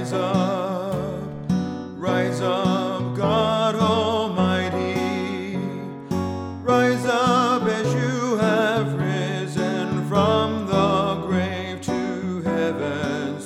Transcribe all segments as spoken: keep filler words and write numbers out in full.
Rise up, rise up, God Almighty. Rise up as you have risen from the grave to heaven's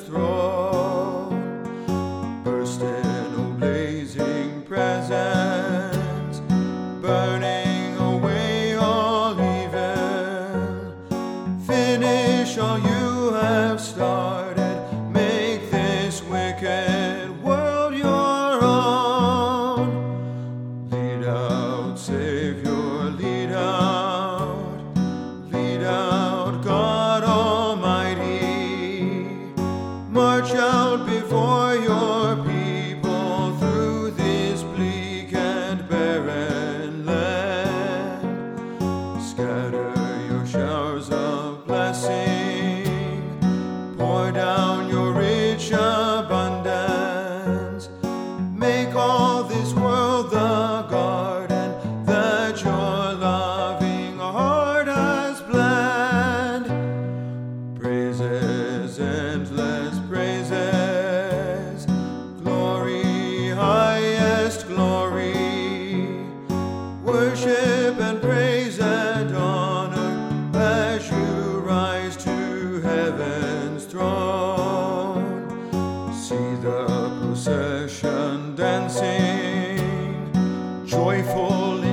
throne. Burst in a blazing presence, burning away all evil. Finish all you have started. Make this wicked world your own. Lead out, Savior, lead out. Lead out, God Almighty. March out before your people through this bleak and barren land. Scatter your showers of blessing, pour down your rich abundance. Make all this world the garden that your loving heart has planned. Praises, endless praises, glory, highest glory. Worship and praise and honor as you rise to heaven's throne. See the procession dancing, joyful